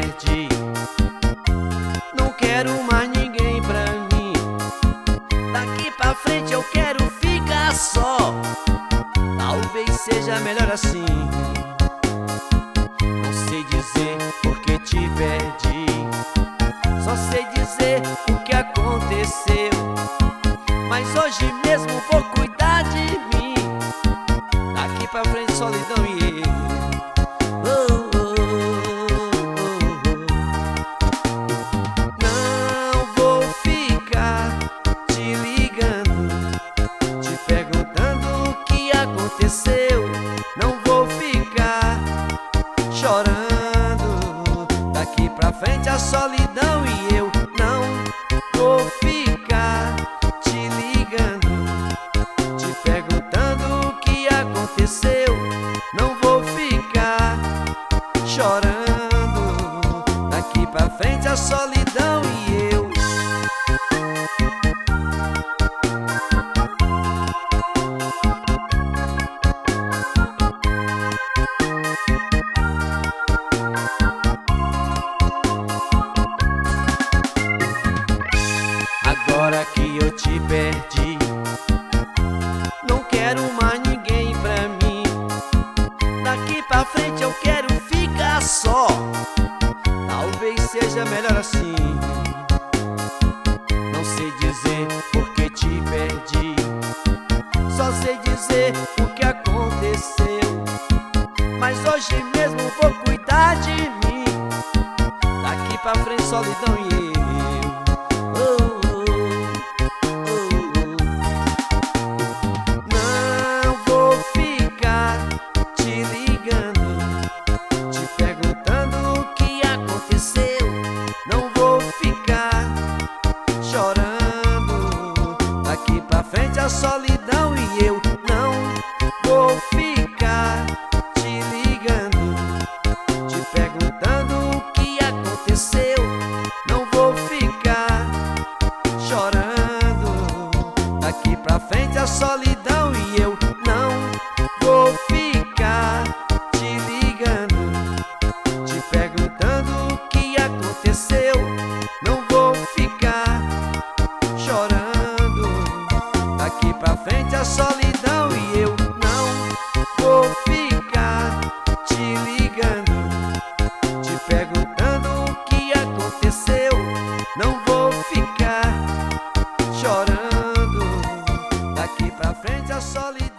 perdi. Não quero mais ninguém pra mim. Daqui pra frente eu quero ficar só. Talvez seja melhor assim. Não sei dizer porque te perdi. Só sei dizer o que aconteceu. Mas hoje mesmo vou cuidar de mim. Daqui pra frente solidão e eu. Não vou ficar te ligando, te perguntando o que aconteceu. Não vou ficar chorando. Daqui pra frente a solidão e eu. Não vou ficar te ligando, te perguntando o que aconteceu. Não vou ficar chorando. Daqui pra frente a solidão e eu. Agora que eu te perdi, não quero mais ninguém pra mim. Daqui pra frente eu quero ficar só. Talvez seja melhor assim. Não sei dizer porque te perdi. Só sei dizer o que aconteceu. Mas hoje mesmo vou cuidar de mim. Daqui pra frente solidão e eu. Não vou ficar te ligando, te perguntando o que aconteceu. Não vou ficar chorando. Daqui pra frente a solidão e eu. Não vou ficar te ligando, te perguntando o que aconteceu. Não vou ficar chorando. Daqui pra frente a solidão e eu. Não vou ficar te ligando, te perguntando o que aconteceu. Não vou ficar chorando. Daqui pra frente a solidão e eu. Não vou ficar te ligando, te perguntando o que aconteceu. Não vou ficar chorando. Daqui pra frente a solidão.